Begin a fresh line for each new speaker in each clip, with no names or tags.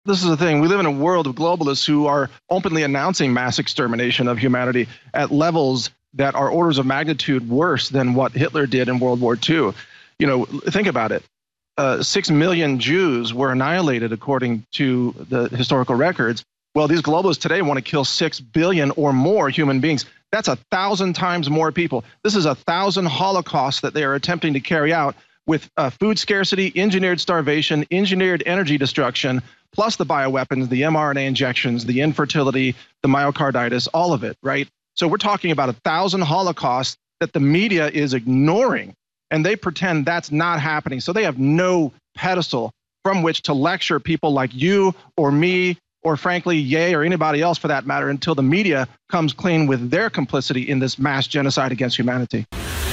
this is the thing. We live in a world of globalists who are openly announcing mass extermination of humanity at levels that are orders of magnitude worse than what Hitler did in World War II. You know, think about it. 6 million Jews were annihilated according to the historical records. Well, these globalists today want to kill 6 billion or more human beings. That's 1,000 times more people. This is 1,000 holocausts that they are attempting to carry out with food scarcity, engineered starvation, engineered energy destruction, plus the bioweapons, the mRNA injections, the infertility, the myocarditis, all of it, right? So we're talking about 1,000 holocausts that the media is ignoring, and they pretend that's not happening. So they have no pedestal from which to lecture people like you or me, or frankly, Ye or anybody else for that matter, until the media comes clean with their complicity in this mass genocide against humanity.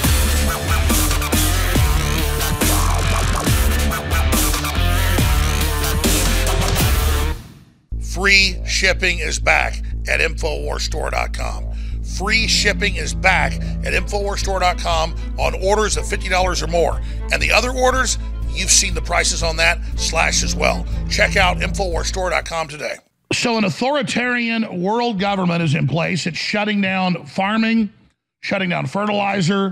Free shipping is back at InfoWarsStore.com. Free shipping is back at InfoWarsStore.com on orders of $50 or more. And the other orders, you've seen the prices on that slashed as well. Check out InfoWarsStore.com today. So an authoritarian world government is in place. It's shutting down farming, shutting down fertilizer,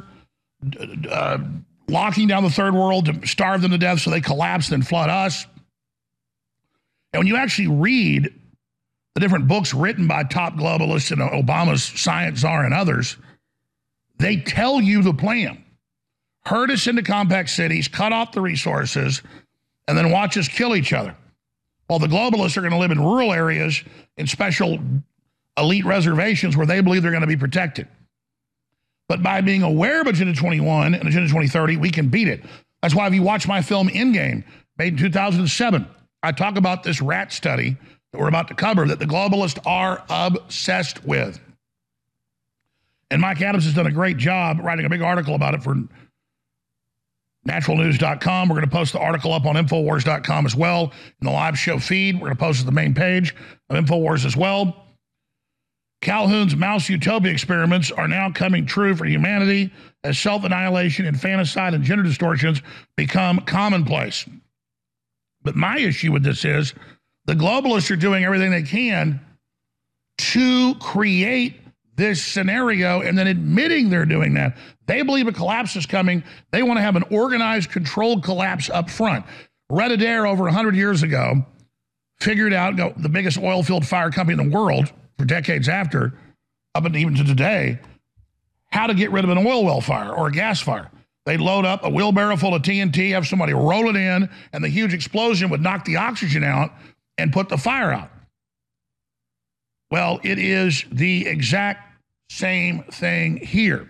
locking down the third world to starve them to death so they collapse and flood us. And when you actually read the different books written by top globalists and Obama's science czar and others, they tell you the plan. Herd us into compact cities, cut off the resources, and then watch us kill each other. While the globalists are going to live in rural areas in special elite reservations where they believe they're going to be protected. But by being aware of Agenda 21 and Agenda 2030, we can beat it. That's why if you watch my film Endgame, made in 2007, I talk about this rat study that we're about to cover that the globalists are obsessed with. And Mike Adams has done a great job writing a big article about it for naturalnews.com. We're going to post the article up on Infowars.com as well in the live show feed. We're going to post it to the main page of Infowars as well. Calhoun's mouse utopia experiments are now coming true for humanity as self-annihilation, infanticide, and gender distortions become commonplace. But my issue with this is the globalists are doing everything they can to create this scenario and then admitting they're doing that. They believe a collapse is coming. They want to have an organized, controlled collapse up front. Red Adair over 100 years ago figured out, the biggest oil field fire company in the world for decades after, up and even to today, how to get rid of an oil well fire or a gas fire. They'd load up a wheelbarrow full of TNT, have somebody roll it in, and the huge explosion would knock the oxygen out and put the fire out. Well, it is the exact same thing here.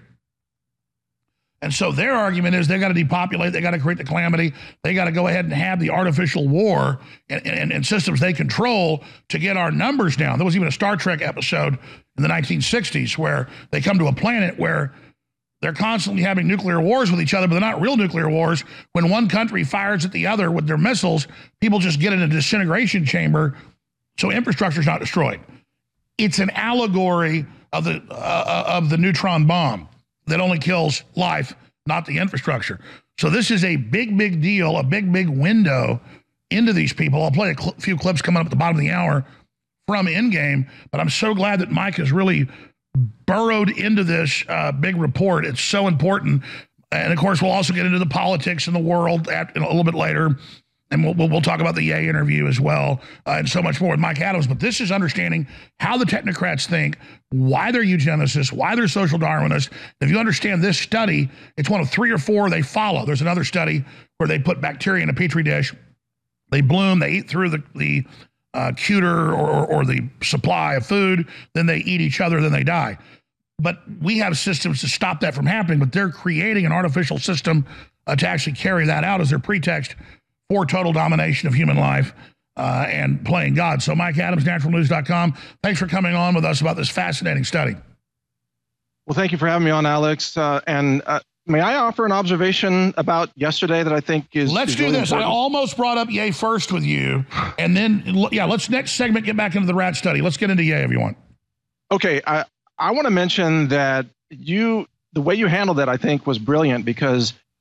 And so their argument is they got to depopulate, they got to create the calamity, they got to go ahead and have the artificial war and systems they control to get our numbers down. There was even a Star Trek episode in the 1960s where they come to a planet where they're constantly having nuclear wars with each other, but they're not real nuclear wars. When one country fires at the other with their missiles, people just get in a disintegration chamber so infrastructure is not destroyed. It's an allegory of the neutron bomb that only kills life, not the infrastructure. So this is a big, big deal, a big, big window into these people. I'll play a few clips coming up at the bottom of the hour from Endgame, but I'm so glad that Mike has really burrowed into this big report. It's so important. And of course, we'll also get into the politics in the world a little bit later. And we'll talk about the Ye interview as well, and so much more with Mike Adams. But this is understanding how the technocrats think, why they're eugenicists, why they're social Darwinists. If you understand this study, it's one of 3 or 4 they follow. There's another study where they put bacteria in a petri dish. They bloom, they eat through the cuter or the supply of food, then they eat each other, then they die. But we have systems to stop that from happening, but they're creating an artificial system to actually carry that out as their pretext for total domination of human life and playing God. So Mike Adams, naturalnews.com. Thanks for coming on with us about this fascinating study.
Well, thank you for having me on, Alex. May I offer an observation about yesterday that I think is
Let's do this. Important? I almost brought up Ye first with you. And then, let's next segment get back into the rat study. Let's get into Ye if you want.
Okay. I want to mention that the way you handled that, I think, was brilliant because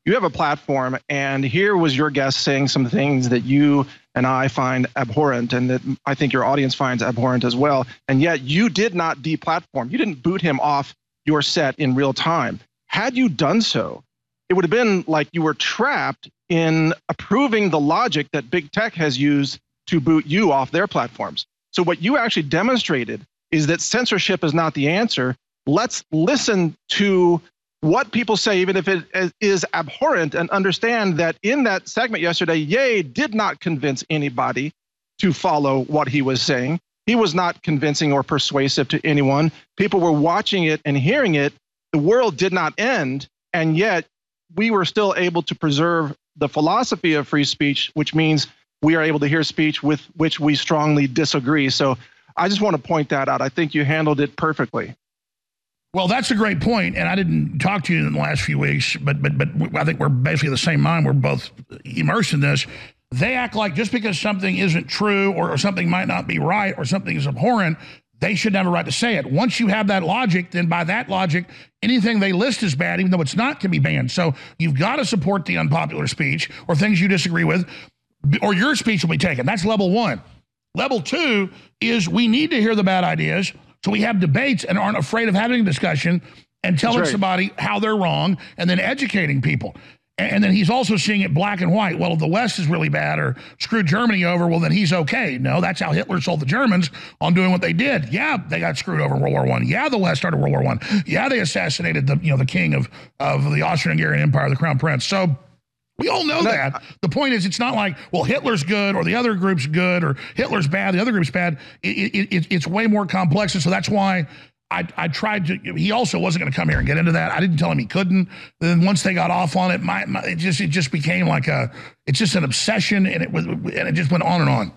you have a platform, and here was your guest saying some things that you and I find abhorrent, and that I think your audience finds abhorrent as well. And yet you did not deplatform. You didn't boot him off your set in real time. Had you done so, it would have been like you were trapped in approving the logic that big tech has used to boot you off their platforms. So what you actually demonstrated is that censorship is not the answer. Let's listen to what people say, even if it is abhorrent, and understand that in that segment yesterday, Ye did not convince anybody to follow what he was saying. He was not convincing or persuasive to anyone. People were watching it and hearing it. The world did not end, and yet we were still able to preserve the philosophy of free speech, which means we are able to hear speech with which we strongly disagree. So I just want to point that out. I think you handled it perfectly.
Well, that's a great point, and I didn't talk to you in the last few weeks, but I think we're basically the same mind. We're both immersed in this. They act like just because something isn't true or something might not be right or something is abhorrent, they should have a right to say it. Once you have that logic, then by that logic, anything they list as bad, even though it's not, can be banned. So you've got to support the unpopular speech or things you disagree with, or your speech will be taken. That's level one. Level two is we need to hear the bad ideas, so we have debates and aren't afraid of having a discussion and telling somebody how they're wrong and then educating people. And then he's also seeing it black and white. Well, if the West is really bad or screwed Germany over, well, then he's okay. No, that's how Hitler sold the Germans on doing what they did. Yeah, they got screwed over in World War I. Yeah, the West started World War I. Yeah, they assassinated the king of the Austrian-Hungarian Empire, the Crown Prince. So we all know that. The point is, it's not like, well, Hitler's good or the other group's good or Hitler's bad, the other group's bad. It's way more complex. And so that's why I tried to, he also wasn't going to come here and get into that. I didn't tell him he couldn't. Then once they got off on it, it just became like it's just an obsession, and it just went on and on.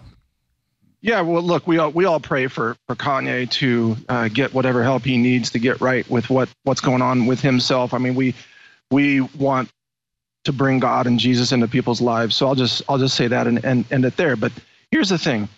Yeah, well, look, we all pray for Kanye to get whatever help he needs to get right with what's going on with himself. I mean, we want to bring God and Jesus into people's lives. So I'll just say that and end it there. But here's the thing: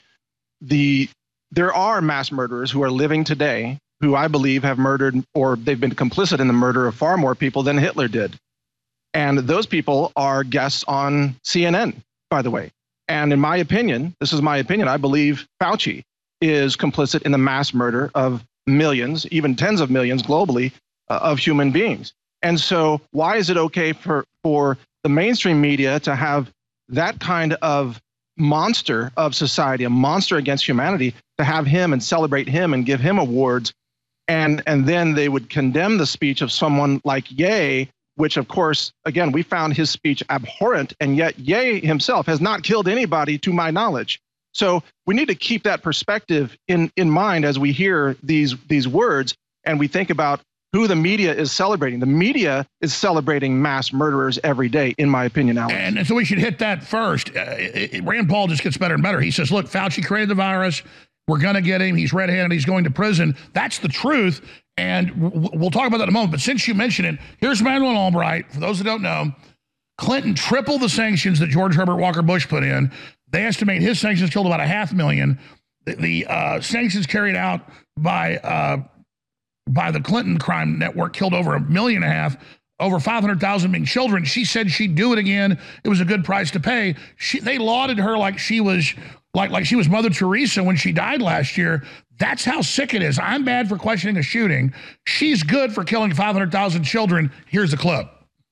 there are mass murderers who are living today who I believe have murdered, or they've been complicit in the murder of far more people than Hitler did. And those people are guests on CNN, by the way. And in my opinion, this is my opinion, I believe Fauci is complicit in the mass murder of millions, even tens of millions globally, of human beings. And so why is it okay for the mainstream media to have that kind of monster of society, a monster against humanity, to have him and celebrate him and give him awards? And then they would condemn the speech of someone like Ye, which, of course, again, we found his speech abhorrent, and yet Ye himself has not killed anybody to my knowledge. So we need to keep that perspective in mind as we hear these words and we think about who the media is celebrating. The media is celebrating mass murderers every day, in my opinion, Alex.
And so we should hit that first. Rand Paul just gets better and better. He says, look, Fauci created the virus. We're going to get him. He's red-handed. He's going to prison. That's the truth. And we'll talk about that in a moment. But since you mentioned it, here's Madeleine Albright. For those that don't know, Clinton tripled the sanctions that George Herbert Walker Bush put in. They estimate his sanctions killed about 500,000. The sanctions carried out by the Clinton crime network killed over 1.5 million, over 500,000 being children. She said she'd do it again. It was a good price to pay. They lauded her like she was like she was Mother Teresa when she died last year. That's how sick it is. I'm bad for questioning a shooting. She's good for killing 500,000 children. Here's the clip.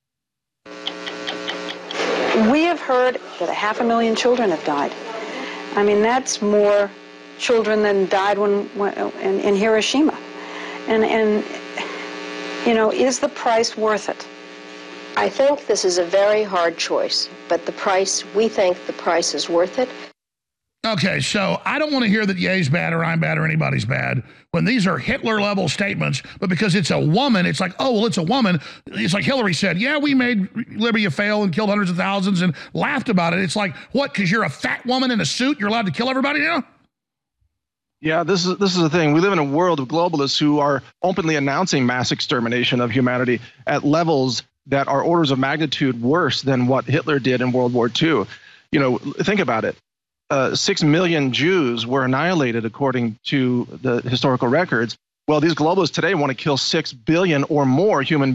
We have heard that 500,000 children have died. I mean, that's more children than died in Hiroshima. And you know, is the price worth it?
I think this is a very hard choice, but we think the price is worth it.
Okay, so I don't want to hear that Ye's bad or I'm bad or anybody's bad when these are Hitler-level statements, but because it's a woman, it's like, oh, well, it's a woman. It's like Hillary said, yeah, we made Libya fail and killed hundreds of thousands and laughed about it. It's like, what, because you're a fat woman in a suit, you're allowed to kill everybody now?
Yeah, this is the thing. We live in a world of globalists who are openly announcing mass extermination of humanity at levels that are orders of magnitude worse than what Hitler did in World War II. You know, think about it. 6 million Jews were annihilated according to the historical records. Well, these globalists today want to kill 6 billion or more human beings.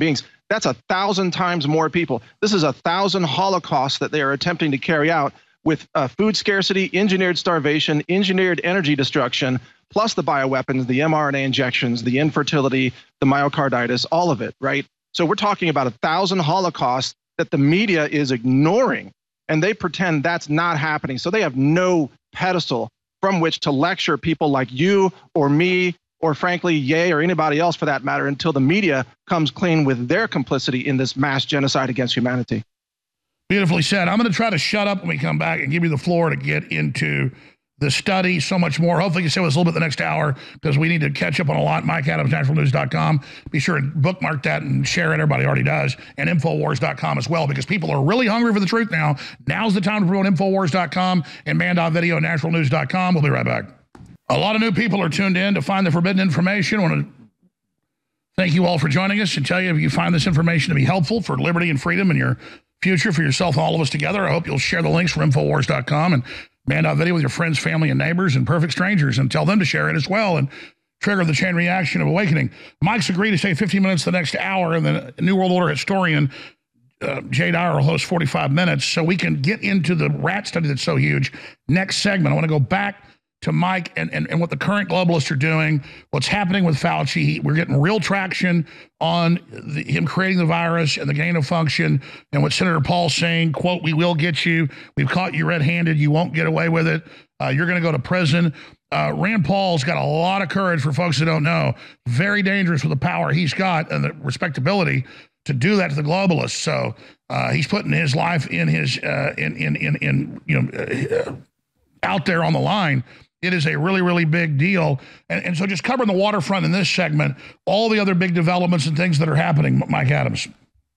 That's 1,000 times more people. This is 1,000 holocausts that they are attempting to carry out with food scarcity, engineered starvation, engineered energy destruction, plus the bioweapons, the mRNA injections, the infertility, the myocarditis, all of it, right? So we're talking about 1,000 holocausts that the media is ignoring, and they pretend that's not happening. So they have no pedestal from which to lecture people like you or me, or frankly, Ye or anybody else for that matter, until the media comes clean with their complicity in this mass genocide against humanity.
Beautifully said. I'm going to try to shut up when we come back and give you the floor to get into the study, so much more. Hopefully you can stay with us a little bit the next hour, because we need to catch up on a lot. Mike Adams, naturalnews.com. Be sure to bookmark that and share it. Everybody already does. And Infowars.com as well, because people are really hungry for the truth now. Now's the time to promote Infowars.com and Man.video and naturalnews.com. We'll be right back. A lot of new people are tuned in to find the forbidden information. I want to thank you all for joining us and tell you if you find this information to be helpful for liberty and freedom in your future, for yourself and all of us together. I hope you'll share the links from Infowars.com and Man.video with your friends, family, and neighbors and perfect strangers, and tell them to share it as well and trigger the chain reaction of awakening. Mike's agreed to stay 15 minutes the next hour, and the New World Order historian, Jay Dyer, will host 45 minutes, so we can get into the rat study that's so huge. Next segment, I want to go back to Mike and what the current globalists are doing, what's happening with Fauci. We're getting real traction on him creating the virus and the gain of function, and what Senator Paul's saying, quote, "We will get you. We've caught you red-handed. You won't get away with it. You're going to go to prison." Rand Paul's got a lot of courage, for folks who don't know. Very dangerous with the power he's got and the respectability to do that to the globalists. So he's putting his life in his out there on the line. It is a really, really big deal. And so just covering the waterfront in this segment, all the other big developments and things that are happening, Mike Adams.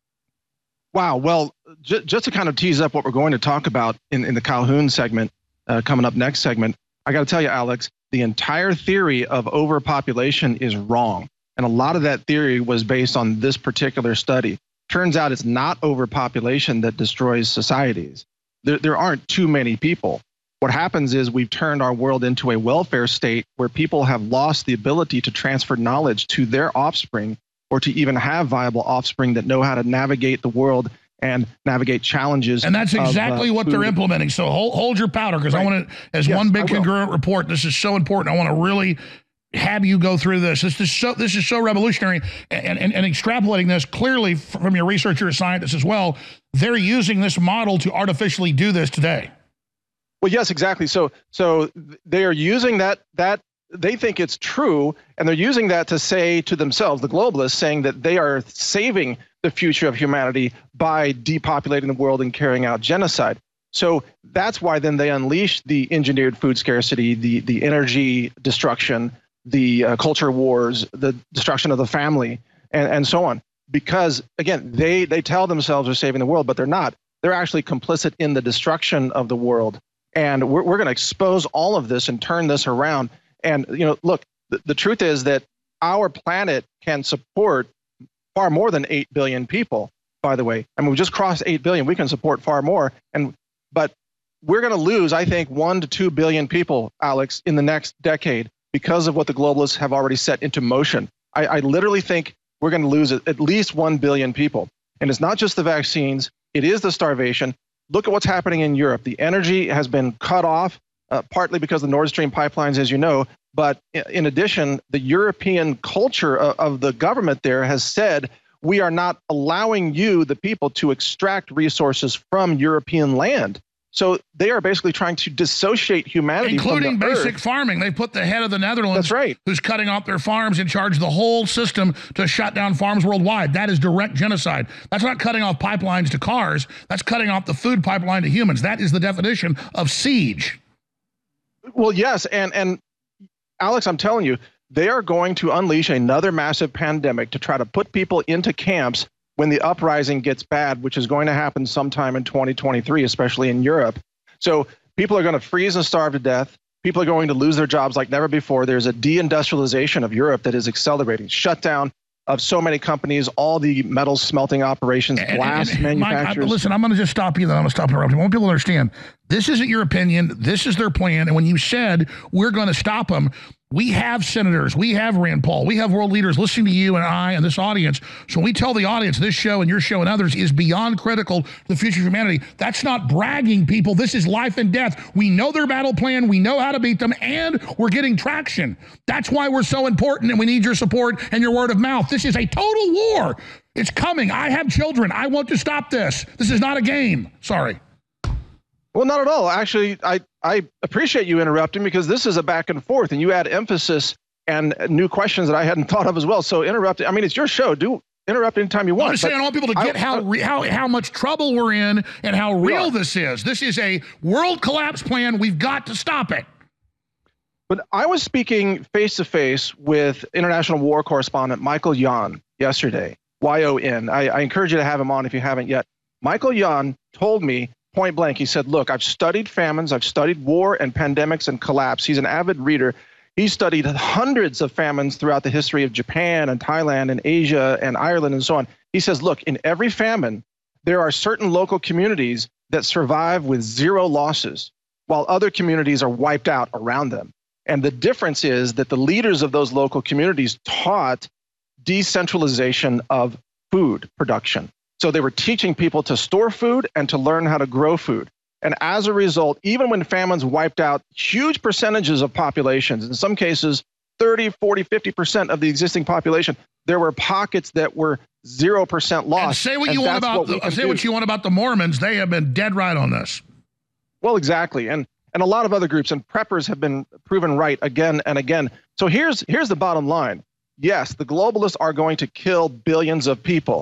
Wow. Well, just to kind of tease up what we're going to talk about in the Calhoun segment, coming up next segment, I got to tell you, Alex, the entire theory of overpopulation is wrong. And a lot of that theory was based on this particular study. Turns out it's not overpopulation that destroys societies. There aren't too many people. What happens is we've turned our world into a welfare state where people have lost the ability to transfer knowledge to their offspring, or to even have viable offspring that know how to navigate the world and navigate challenges.
And that's exactly what they're implementing. So hold your powder, because I want it as one big congruent report. This is so important. I want to really have you go through this. This is so revolutionary, and extrapolating this clearly from your research, you're a scientist as well. They're using this model to artificially do this today.
Well, yes, exactly. So they are using that they think it's true, and they're using that to say to themselves, the globalists, saying that they are saving the future of humanity by depopulating the world and carrying out genocide. So that's why then they unleash the engineered food scarcity, the energy destruction, the culture wars, the destruction of the family, and so on. Because again, they tell themselves they're saving the world, but they're not. They're actually complicit in the destruction of the world. And we're going to expose all of this and turn this around. And, look, the truth is that our planet can support far more than 8 billion people, by the way. I mean, we just crossed 8 billion. We can support far more. But we're going to lose, I think, 1 to 2 billion people, Alex, in the next decade because of what the globalists have already set into motion. I literally think we're going to lose at least 1 billion people. And it's not just the vaccines. It is the starvation. Look at what's happening in Europe. The energy has been cut off, partly because of the Nord Stream pipelines, as you know. But in addition, the European culture of the government there has said, we are not allowing you, the people, to extract resources from European land. So they are basically trying to dissociate humanity,
including
from the
basic
earth.
farming. They put the head of the Netherlands,
that's right,
who's cutting off their farms, in charge of the whole system to shut down farms worldwide. That is direct genocide. That's not cutting off pipelines to cars. That's cutting off the food pipeline to humans. That is the definition of siege.
Well, yes, and Alex, I'm telling you, they are going to unleash another massive pandemic to try to put people into camps when the uprising gets bad, which is going to happen sometime in 2023, especially in Europe. So people are going to freeze and starve to death. People are going to lose their jobs like never before. There's a deindustrialization of Europe that is accelerating. Shutdown of so many companies, all the metal smelting operations, glass manufacturers.
Mike, listen, I'm going to just stop you, then I'm going to stop interrupting. I want people to understand, this isn't your opinion. This is their plan. And when you said we're going to stop them, We have senators, we have Rand Paul, we have world leaders listening to you and I and this audience. So when we tell the audience this show and your show and others is beyond critical to the future of humanity, that's not bragging, people. This is life and death. We know their battle plan, we know how to beat them, and we're getting traction. That's why we're so important, and we need your support and your word of mouth. This is a total war. It's coming. I have children. I want to stop this. This is not a game. Sorry.
Well, not at all. Actually, I appreciate you interrupting, because this is a back and forth, and you add emphasis and new questions that I hadn't thought of as well. So interrupt. I mean, it's your show. Do interrupt anytime you want.
I'm just saying, I want people to get how much trouble we're in and how real this is. This is a world collapse plan. We've got to stop it.
But I was speaking face-to-face with international war correspondent Michael Yon yesterday, Y-O-N. I encourage you to have him on if you haven't yet. Michael Yon told me point blank, he said, look, I've studied famines, I've studied war and pandemics and collapse. He's an avid reader. He studied hundreds of famines throughout the history of Japan and Thailand and Asia and Ireland and so on. He says, look, in every famine, there are certain local communities that survive with 0 losses, while other communities are wiped out around them. And the difference is that the leaders of those local communities taught decentralization of food production. So they were teaching people to store food and to learn how to grow food. And as a result, even when famines wiped out huge percentages of populations, in some cases 30, 40, 50% of the existing population, there were pockets that were 0% lost.
And say what you want about the Mormons. They have been dead right on this.
Well, exactly. And a lot of other groups and preppers have been proven right again and again. So here's the bottom line. Yes, the globalists are going to kill billions of people.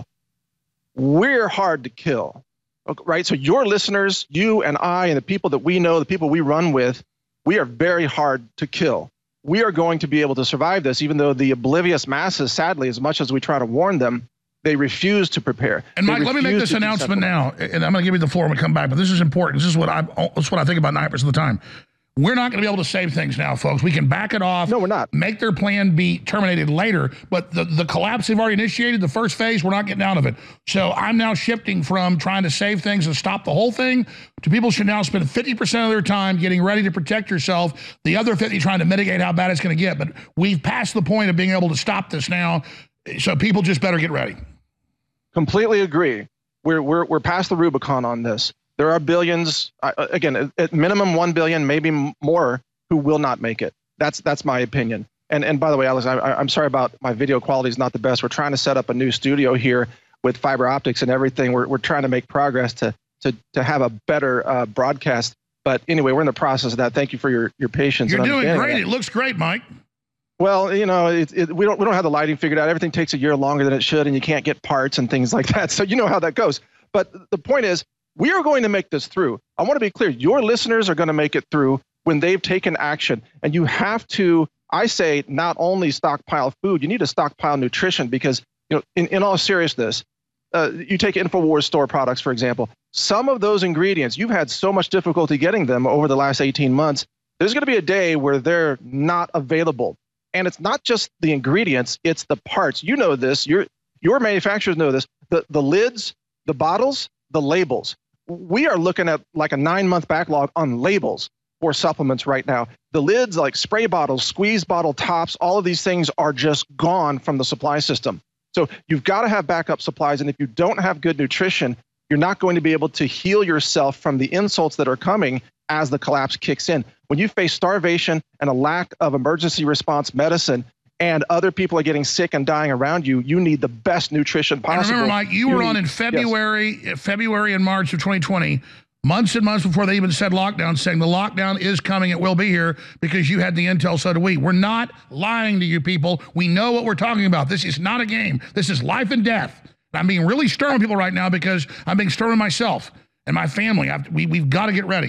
We're hard to kill, right? So your listeners, you and I, and the people that we know, the people we run with, we are very hard to kill. We are going to be able to survive this, even though the oblivious masses, sadly, as much as we try to warn them, they refuse to prepare.
And Mike, let me make this announcement now, and I'm going to give you the floor when we come back, but this is important. This is what I think about 9% of the time. We're not going to be able to save things now, folks. We can back it off.
No, we're not.
Make their plan be terminated later. But the collapse they've already initiated, the first phase, we're not getting out of it. So I'm now shifting from trying to save things and stop the whole thing to people should now spend 50% of their time getting ready to protect yourself, the other 50 trying to mitigate how bad it's going to get. But we've passed the point of being able to stop this now. So people just better get ready.
Completely agree. We're past the Rubicon on this. There are billions, again, at minimum 1 billion, maybe more, who will not make it. That's my opinion. And by the way, Alex, I'm sorry about my video quality is not the best. We're trying to set up a new studio here with fiber optics and everything. We're trying to make progress to have a better broadcast. But anyway, we're in the process of that. Thank you for your patience.
You're doing great. It looks great, Mike.
Well, you know, we don't have the lighting figured out. Everything takes a year longer than it should, and you can't get parts and things like that. So you know how that goes. But the point is, we are going to make this through. I want to be clear. Your listeners are going to make it through when they've taken action. And you have to, I say, not only stockpile food, you need to stockpile nutrition, because, you know, in all seriousness, you take InfoWars store products, for example. Some of those ingredients, you've had so much difficulty getting them over the last 18 months. There's going to be a day where they're not available. And it's not just the ingredients, it's the parts. You know this. Your manufacturers know this. The lids, the bottles, the labels. We are looking at like a 9-month backlog on labels for supplements right now. The lids, like spray bottles, squeeze bottle tops, all of these things are just gone from the supply system. So you've got to have backup supplies. And if you don't have good nutrition, you're not going to be able to heal yourself from the insults that are coming as the collapse kicks in. When you face starvation and a lack of emergency response medicine, and other people are getting sick and dying around you, you need the best nutrition possible.
And remember, Mike, you were on in February and March of 2020, months and months before they even said lockdown, saying the lockdown is coming, it will be here, because you had the intel, so do we. We're not lying to you people. We know what we're talking about. This is not a game. This is life and death. And I'm being really stern on people right now because I'm being stern on myself and my family. We've got to get ready.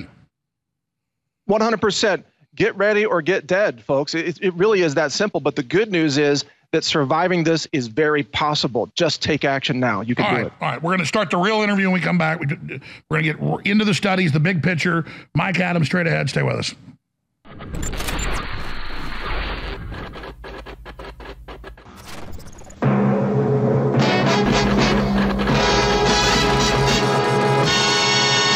100%. Get ready or get dead, folks. It really is that simple. But the good news is that surviving this is very possible. Just take action now. You can do it.
All right. We're going to start the real interview when we come back. We're going to get into the studies, the big picture. Mike Adams, straight ahead. Stay with us.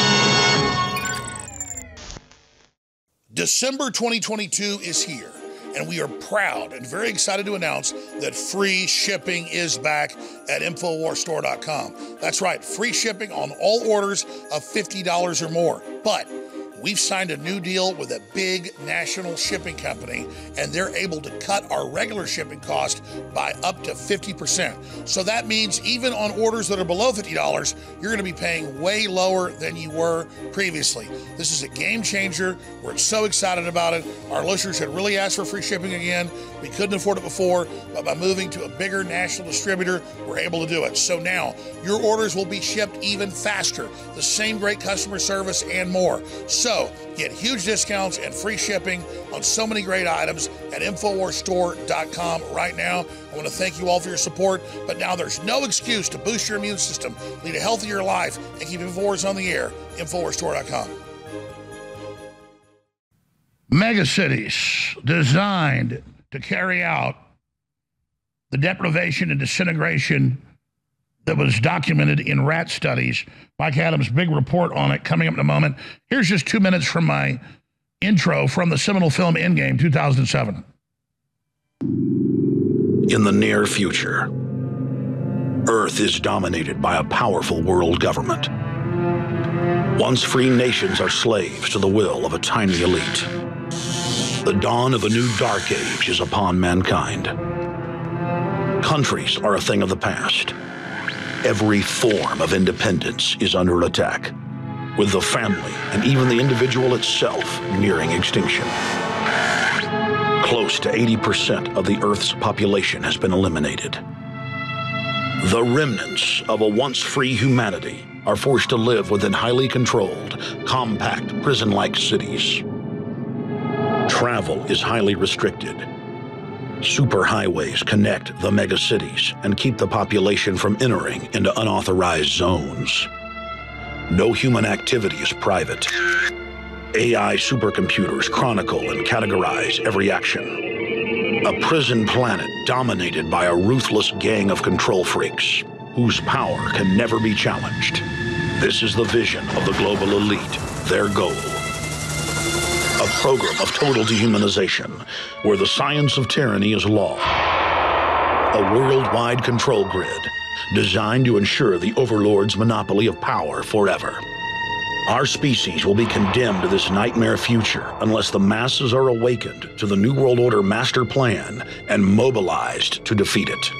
December 2022 is here, and we are proud and very excited to announce that free shipping is back at InfoWarsStore.com. That's right, free shipping on all orders of $50 or more. But we've signed a new deal with a big national shipping company, and they're able to cut our regular shipping cost by up to 50%. So that means even on orders that are below $50, you're going to be paying way lower than you were previously. This is a game changer. We're so excited about it. Our listeners had really asked for free shipping again. We couldn't afford it before, but by moving to a bigger national distributor, we're able to do it. So now your orders will be shipped even faster, the same great customer service and more. So get huge discounts and free shipping on so many great items at InfoWarsStore.com right now. I want to thank you all for your support, but now there's no excuse to boost your immune system, lead a healthier life, and keep InfoWars on the air. InfoWarsStore.com.
Megacities designed to carry out the deprivation and disintegration that was documented in rat studies. Mike Adams' big report on it coming up in a moment. Here's just 2 minutes from my intro from the seminal film Endgame, 2007.
In the near future, Earth is dominated by a powerful world government. Once free nations are slaves to the will of a tiny elite. The dawn of a new dark age is upon mankind. Countries are a thing of the past. Every form of independence is under attack, with the family and even the individual itself nearing extinction. Close to 80% of the Earth's population has been eliminated. The remnants of a once free humanity are forced to live within highly controlled, compact, prison-like cities. Travel is highly restricted. Superhighways connect the megacities and keep the population from entering into unauthorized zones. No human activity is private. AI supercomputers chronicle and categorize every action. A prison planet dominated by a ruthless gang of control freaks whose power can never be challenged. This is the vision of the global elite, their goal. A program of total dehumanization, where the science of tyranny is law. A worldwide control grid, designed to ensure the overlord's monopoly of power forever. Our species will be condemned to this nightmare future unless the masses are awakened to the New World Order master plan and mobilized to defeat it.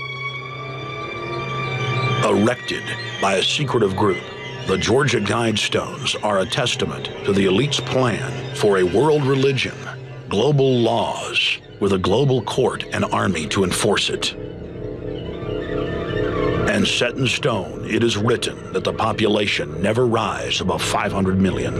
Erected by a secretive group, the Georgia Guidestones are a testament to the elite's plan for a world religion, global laws, with a global court and army to enforce it. And set in stone, it is written that the population never rise above 500 million.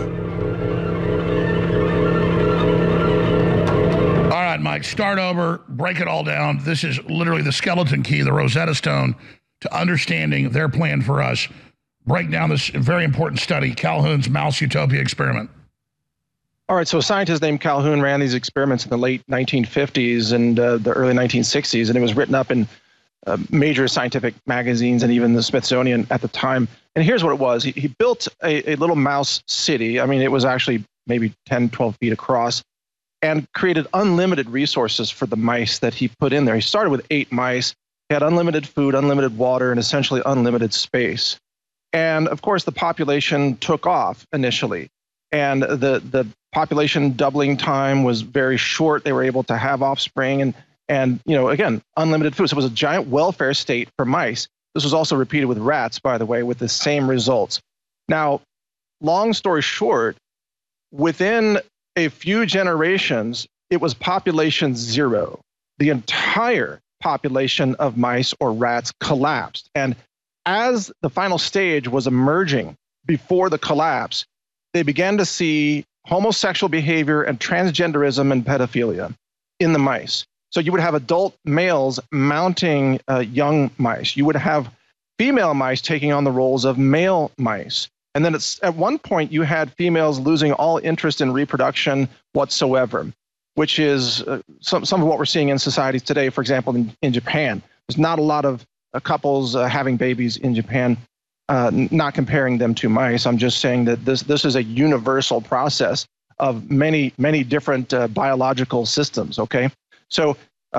All right, Mike, start over, break it all down. This is literally the skeleton key, the Rosetta Stone, to understanding their plan for us. Break down this very important study, Calhoun's Mouse Utopia experiment.
All right, so a scientist named Calhoun ran these experiments in the late 1950s and the early 1960s, and it was written up in major scientific magazines and even the Smithsonian at the time. And here's what it was. He built a little mouse city. I mean, it was actually maybe 10, 12 feet across, and created unlimited resources for the mice that he put in there. He started with 8 mice. He had unlimited food, unlimited water, and essentially unlimited space. And of course, the population took off initially. And the population doubling time was very short. They were able to have offspring and you know, again, unlimited food. So it was a giant welfare state for mice. This was also repeated with rats, by the way, with the same results. Now, long story short, within a few generations, it was population zero. The entire population of mice or rats collapsed. And as the final stage was emerging before the collapse, they began to see homosexual behavior and transgenderism and pedophilia in the mice. So you would have adult males mounting young mice. You would have female mice taking on the roles of male mice. And then at one point, you had females losing all interest in reproduction whatsoever, which is some of what we're seeing in society today. For example, in Japan, there's not a lot of couples having babies in Japan, not comparing them to mice. I'm just saying that this is a universal process of many different biological systems, okay? So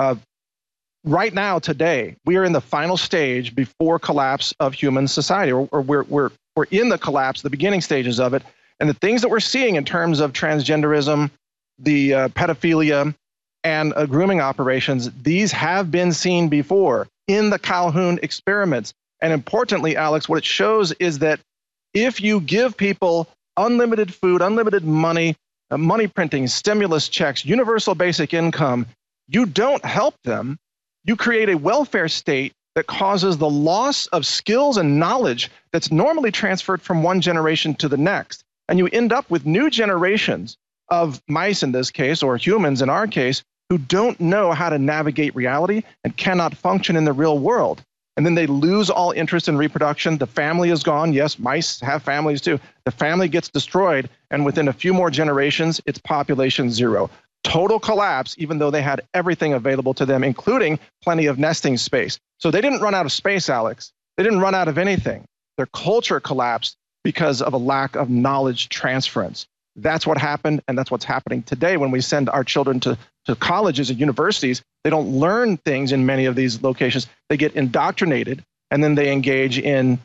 right now, today, we are in the final stage before collapse of human society, or we're in the collapse, the beginning stages of it. And the things that we're seeing in terms of transgenderism, the pedophilia, and grooming operations, these have been seen before in the Calhoun experiments. And importantly, Alex, what it shows is that if you give people unlimited food, unlimited money, money printing, stimulus checks, universal basic income, you don't help them. You create a welfare state that causes the loss of skills and knowledge that's normally transferred from one generation to the next. And you end up with new generations of mice in this case, or humans in our case, who don't know how to navigate reality and cannot function in the real world. And then they lose all interest in reproduction. The family is gone. Yes, mice have families too. The family gets destroyed, and within a few more generations, it's population zero. Total collapse, even though they had everything available to them, including plenty of nesting space. So they didn't run out of space, Alex. They didn't run out of anything. Their culture collapsed because of a lack of knowledge transference. That's what happened, and that's what's happening today when we send our children to colleges and universities. They don't learn things in many of these locations. They get indoctrinated, and then they engage in,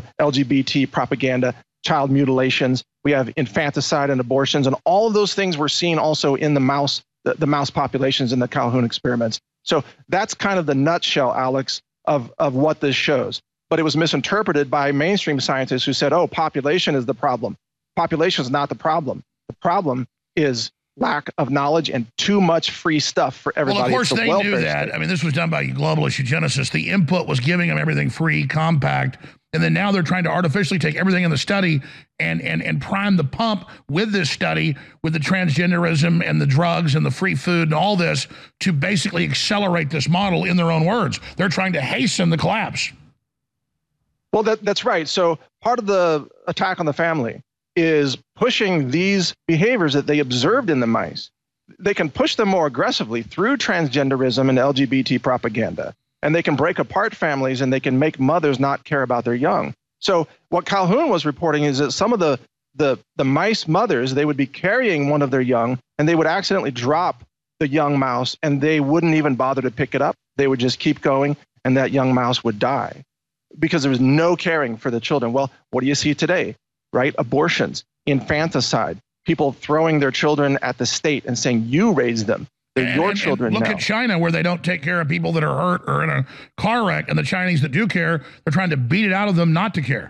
LGBT propaganda, child mutilations. We have infanticide and abortions, and all of those things we're seeing also in the mouse populations in the Calhoun experiments. So that's kind of the nutshell, Alex, of what this shows. But it was misinterpreted by mainstream scientists who said, oh, population is the problem. Population is not the problem. The problem is lack of knowledge and too much free stuff for everybody.
Well, of course, they knew that. I mean, this was done by globalist eugenicists. The input was giving them everything free, compact, and then now they're trying to artificially take everything in the study and prime the pump with this study, with the transgenderism and the drugs and the free food and all this to basically accelerate this model in their own words. They're trying to hasten the collapse.
Well, that's right. So part of the attack on the family is pushing these behaviors that they observed in the mice. They can push them more aggressively through transgenderism and LGBT propaganda, and they can break apart families, and they can make mothers not care about their young. So what Calhoun was reporting is that some of the mice mothers, they would be carrying one of their young, and they would accidentally drop the young mouse, and they wouldn't even bother to pick it up. They would just keep going, and that young mouse would die because there was no caring for the children. Well, what do you see today? Right? Abortions, infanticide, people throwing their children at the state and saying, you raised them. They're your children now.
Look at China, where they don't take care of people that are hurt or in a car wreck, and the Chinese that do care, they're trying to beat it out of them not to care.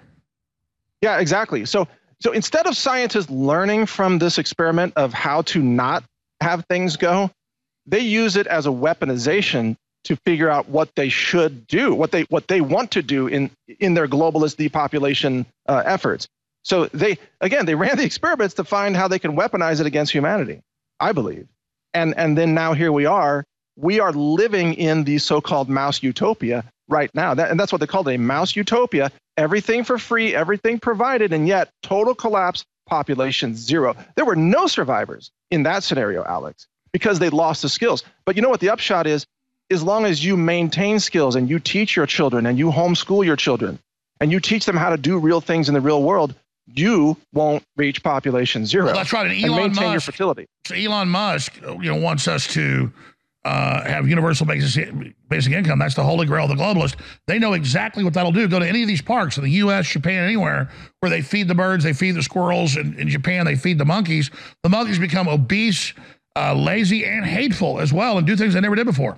Yeah, exactly. So instead of scientists learning from this experiment of how to not have things go, they use it as a weaponization to figure out what they should do, what they want to do in their globalist depopulation efforts. So they ran the experiments to find how they can weaponize it against humanity, I believe. And then now here we are living in the so-called mouse utopia right now. And that's what they called it, a mouse utopia, everything for free, everything provided, and yet total collapse, population zero. There were no survivors in that scenario, Alex, because they lost the skills. But you know what the upshot is? As long as you maintain skills and you teach your children and you homeschool your children and you teach them how to do real things in the real world, you won't reach population zero.
Well, that's right. And
maintain your fertility.
So Elon Musk, wants us to have universal basic income. That's the holy grail of the globalists. They know exactly what that'll do. Go to any of these parks in the U.S., Japan, anywhere where they feed the birds, they feed the squirrels. In Japan, they feed the monkeys. The monkeys become obese, lazy, and hateful as well, and do things they never did before.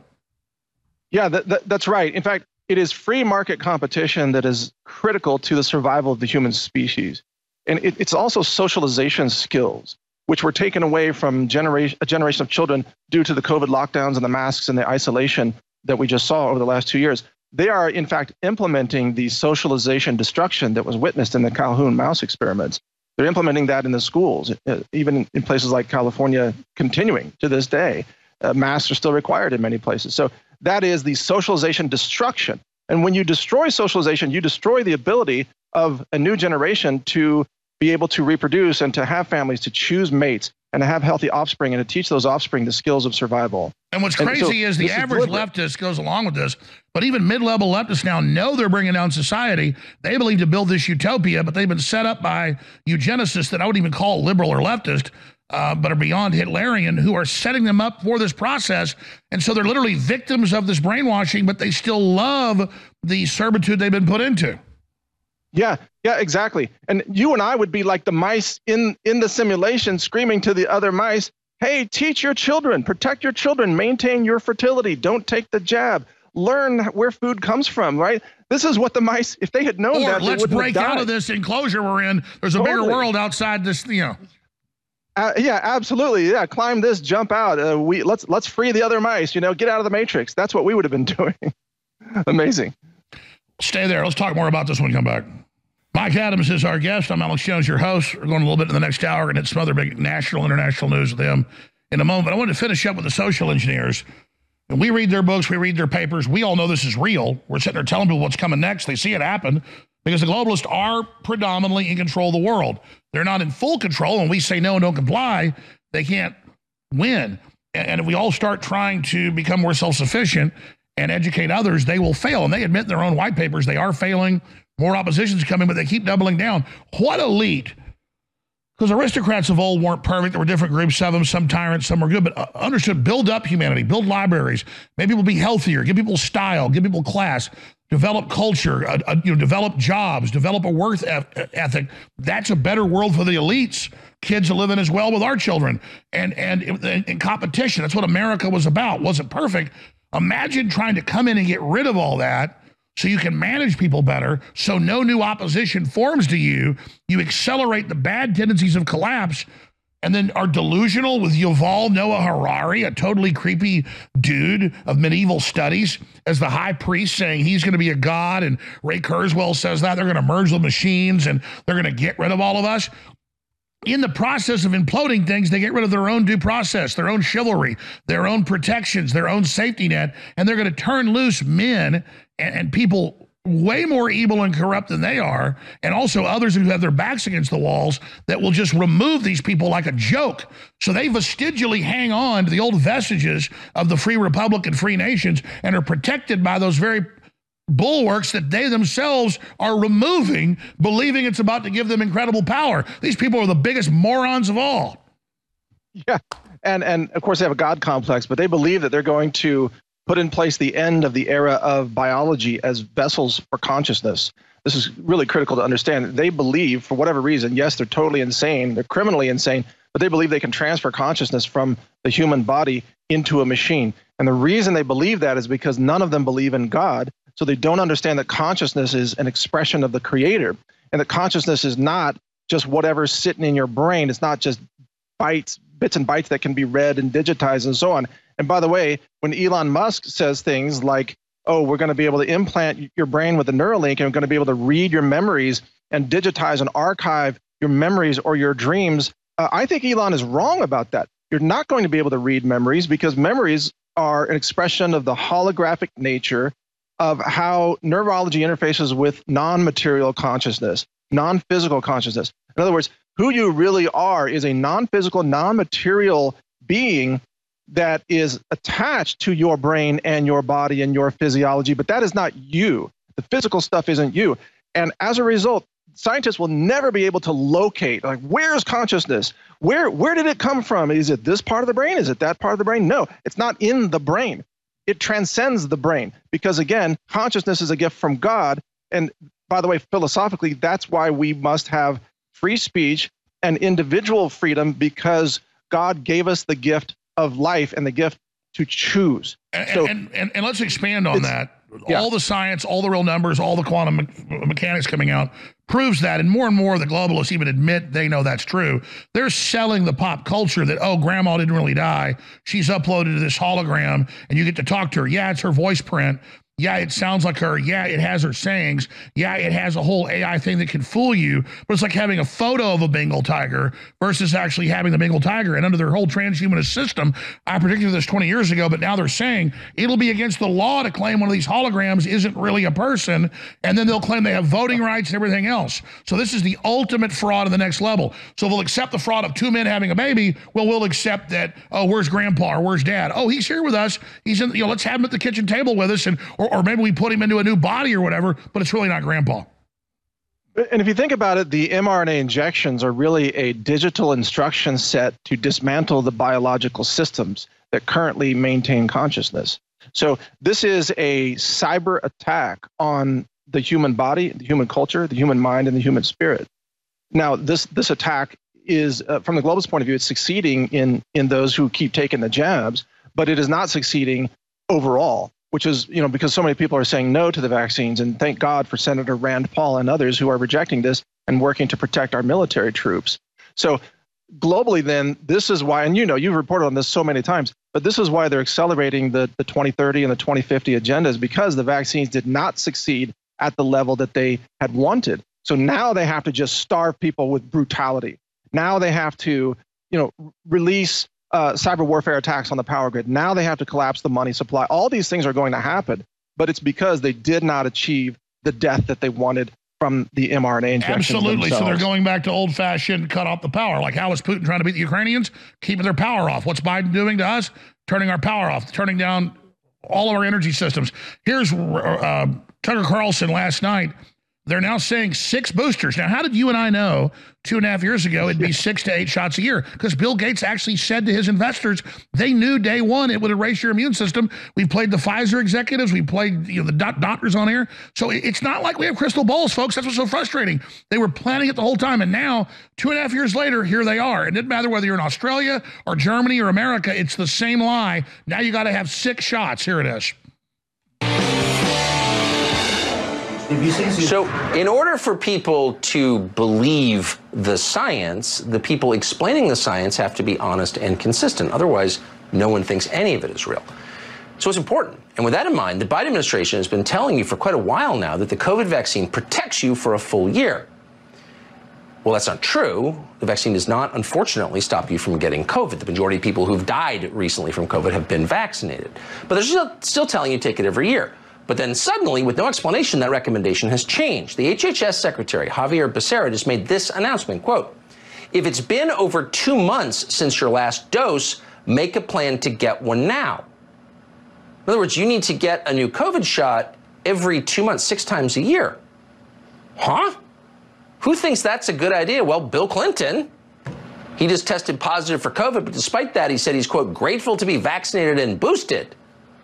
Yeah, that's right. In fact, it is free market competition that is critical to the survival of the human species. And it's also socialization skills, which were taken away from a generation of children due to the COVID lockdowns and the masks and the isolation that we just saw over the last 2 years. They are, in fact, implementing the socialization destruction that was witnessed in the Calhoun mouse experiments. They're implementing that in the schools, even in places like California, continuing to this day. Masks are still required in many places. So that is the socialization destruction. And when you destroy socialization, you destroy the ability of a new generation to be able to reproduce and to have families, to choose mates, and to have healthy offspring, and to teach those offspring the skills of survival.
And what's crazy is the average leftist goes along with this, but even mid-level leftists now know they're bringing down society. They believe to build this utopia, but they've been set up by eugenicists that I wouldn't even call liberal or leftist, but are beyond Hitlerian, who are setting them up for this process. And so they're literally victims of this brainwashing, but they still love the servitude they've been put into.
Yeah, exactly. And you and I would be like the mice in the simulation screaming to the other mice, hey, teach your children, protect your children, maintain your fertility, don't take the jab, learn where food comes from, right? This is what the mice, if they had known that, they
let's break out of this enclosure we're in. There's a bigger world outside this,
yeah, absolutely. Yeah, climb this, jump out. Let's free the other mice, get out of the matrix. That's what we would have been doing. Amazing.
Stay there. Let's talk more about this when we come back. Mike Adams is our guest. I'm Alex Jones, your host. We're going a little bit in the next hour and hit some other big national, international news with them in a moment. But I wanted to finish up with the social engineers. And we read their books, we read their papers. We all know this is real. We're sitting there telling people what's coming next. They see it happen because the globalists are predominantly in control of the world. They're not in full control. When we say no and don't comply, they can't win. And if we all start trying to become more self-sufficient and educate others, they will fail. And they admit in their own white papers they are failing. More opposition's coming, but they keep doubling down. What elite? Because aristocrats of old weren't perfect. There were different groups of them, some tyrants, some were good, but understood, build up humanity, build libraries, make people be healthier, give people style, give people class, develop culture, develop jobs, develop a work ethic. That's a better world for the elites. Kids are living as well with our children. And in competition, that's what America was about. Wasn't perfect. Imagine trying to come in and get rid of all that so you can manage people better, so no new opposition forms to you. You accelerate the bad tendencies of collapse and then are delusional with Yuval Noah Harari, a totally creepy dude of medieval studies, as the high priest saying he's going to be a god, and Ray Kurzweil says that they're going to merge the machines and they're going to get rid of all of us. In the process of imploding things, they get rid of their own due process, their own chivalry, their own protections, their own safety net, and they're going to turn loose men and people way more evil and corrupt than they are, and also others who have their backs against the walls that will just remove these people like a joke. So they vestigially hang on to the old vestiges of the free republic and free nations and are protected by those very bulwarks that they themselves are removing, believing it's about to give them incredible power. These people are the biggest morons of all.
Yeah, and of course they have a God complex, but they believe that they're going to put in place the end of the era of biology as vessels for consciousness. This is really critical to understand. They believe, for whatever reason, yes, they're totally insane, they're criminally insane, but they believe they can transfer consciousness from the human body into a machine. And the reason they believe that is because none of them believe in God, so they don't understand that consciousness is an expression of the Creator, and that consciousness is not just whatever's sitting in your brain. It's not just bits and bytes that can be read and digitized and so on. And by the way, when Elon Musk says things like, oh, we're going to be able to implant your brain with a Neuralink and we're going to be able to read your memories and digitize and archive your memories or your dreams, I think Elon is wrong about that. You're not going to be able to read memories because memories are an expression of the holographic nature of how neurology interfaces with non-material consciousness, non-physical consciousness. In other words, who you really are is a non-physical, non-material being that is attached to your brain and your body and your physiology, but that is not you. The physical stuff isn't you. And as a result, scientists will never be able to locate, like, where's consciousness? Where did it come from? Is it this part of the brain? Is it that part of the brain? No, it's not in the brain. It transcends the brain because, again, consciousness is a gift from God. And by the way, philosophically, that's why we must have free speech and individual freedom, because God gave us the gift of life and the gift to choose.
And let's expand on that. Yeah. All the science, all the real numbers, all the quantum mechanics coming out proves that. And more the globalists even admit they know that's true. They're selling the pop culture that, oh, grandma didn't really die. She's uploaded to this hologram and you get to talk to her. Yeah, it's her voice print. Yeah, it sounds like her. Yeah, it has her sayings. Yeah, it has a whole AI thing that can fool you. But it's like having a photo of a Bengal tiger versus actually having the Bengal tiger. And under their whole transhumanist system, I predicted this 20 years ago, but now they're saying it'll be against the law to claim one of these holograms isn't really a person. And then they'll claim they have voting rights and everything else. else. So this is the ultimate fraud on the next level. So we'll accept the fraud of two men having a baby. Well, we'll accept that, oh, where's grandpa or where's dad? Oh, he's here with us. He's in, let's have him at the kitchen table with us, and or maybe we put him into a new body or whatever, but it's really not grandpa.
And if you think about it, the mRNA injections are really a digital instruction set to dismantle the biological systems that currently maintain consciousness. So this is a cyber attack on the human body, the human culture, the human mind, and the human spirit. Now, this attack is, from the globalist point of view, it's succeeding in those who keep taking the jabs, but it is not succeeding overall, which is, because so many people are saying no to the vaccines, and thank God for Senator Rand Paul and others who are rejecting this and working to protect our military troops. So globally, then, this is why, and you've reported on this so many times, but this is why they're accelerating the 2030 and the 2050 agendas, because the vaccines did not succeed at the level that they had wanted. So now they have to just starve people with brutality. Now they have to, release cyber warfare attacks on the power grid. Now they have to collapse the money supply. All these things are going to happen, but it's because they did not achieve the death that they wanted from the mRNA injections.
Absolutely.
themselves.
So they're going back to old-fashioned cut off the power. Like, how is Putin trying to beat the Ukrainians? Keeping their power off. What's Biden doing to us? Turning our power off, turning down all of our energy systems. Here's Tucker Carlson last night. They're now saying 6 boosters. Now, how did you and I know 2.5 years ago it'd be 6 to 8 shots a year? Because Bill Gates actually said to his investors, they knew day one it would erase your immune system. We played the Pfizer executives. We played the doctors on air. So it's not like we have crystal balls, folks. That's what's so frustrating. They were planning it the whole time. And now, 2.5 years later, here they are. And it doesn't matter whether you're in Australia or Germany or America. It's the same lie. Now you got to have 6 shots. Here it is.
So in order for people to believe the science, the people explaining the science have to be honest and consistent. Otherwise, no one thinks any of it is real. So it's important. And with that in mind, the Biden administration has been telling you for quite a while now that the COVID vaccine protects you for a full year. Well, that's not true. The vaccine does not, unfortunately, stop you from getting COVID. The majority of people who've died recently from COVID have been vaccinated. But they're still telling you to take it every year. But then suddenly, with no explanation, that recommendation has changed. The HHS Secretary, Javier Becerra, just made this announcement, quote, if it's been over 2 months since your last dose, make a plan to get one now. In other words, you need to get a new COVID shot every 2 months, 6 times a year. Huh? Who thinks that's a good idea? Well, Bill Clinton. He just tested positive for COVID, but despite that, he said he's, quote, grateful to be vaccinated and boosted.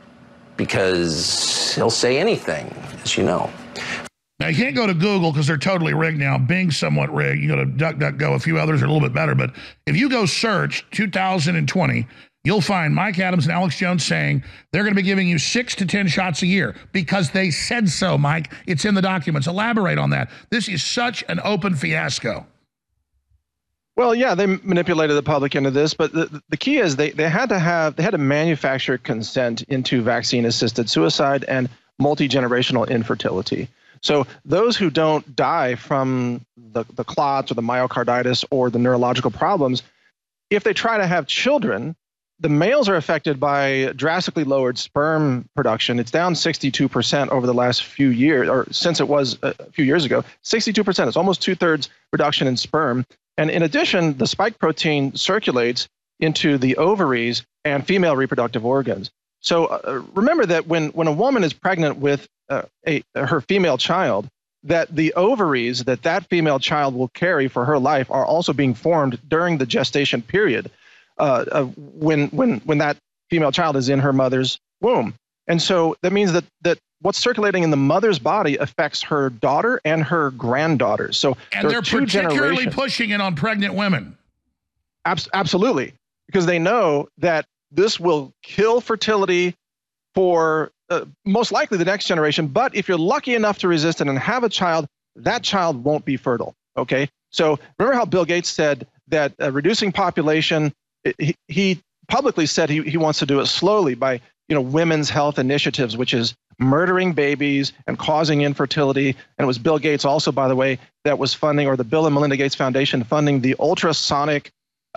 Because he'll say anything, as you know.
Now, you can't go to Google because they're totally rigged now. Bing's somewhat rigged. You go to DuckDuckGo. A few others are a little bit better. But if you go search 2020, you'll find Mike Adams and Alex Jones saying they're going to be giving you 6 to 10 shots a year because they said so, Mike. It's in the documents. Elaborate on that. This is such an open fiasco.
Well, yeah, they manipulated the public into this, but the key is they had to manufacture consent into vaccine-assisted suicide and multi-generational infertility. So those who don't die from the clots or the myocarditis or the neurological problems, if they try to have children, the males are affected by drastically lowered sperm production. It's down 62% over the last few years, or since it was a few years ago, 62%. It's almost 2/3 reduction in sperm. And in addition, the spike protein circulates into the ovaries and female reproductive organs. So remember that when a woman is pregnant with her female child, that the ovaries that female child will carry for her life are also being formed during the gestation period when that female child is in her mother's womb. And so that means that what's circulating in the mother's body affects her daughter and her granddaughter. So
and they're particularly pushing it on pregnant women.
Absolutely, because they know that this will kill fertility for most likely the next generation. But if you're lucky enough to resist it and have a child, that child won't be fertile. Okay, so remember how Bill Gates said that reducing population, he publicly said he wants to do it slowly by women's health initiatives, which is murdering babies and causing infertility. And it was Bill Gates also, by the way, that was funding, or the Bill and Melinda Gates Foundation funding the ultrasonic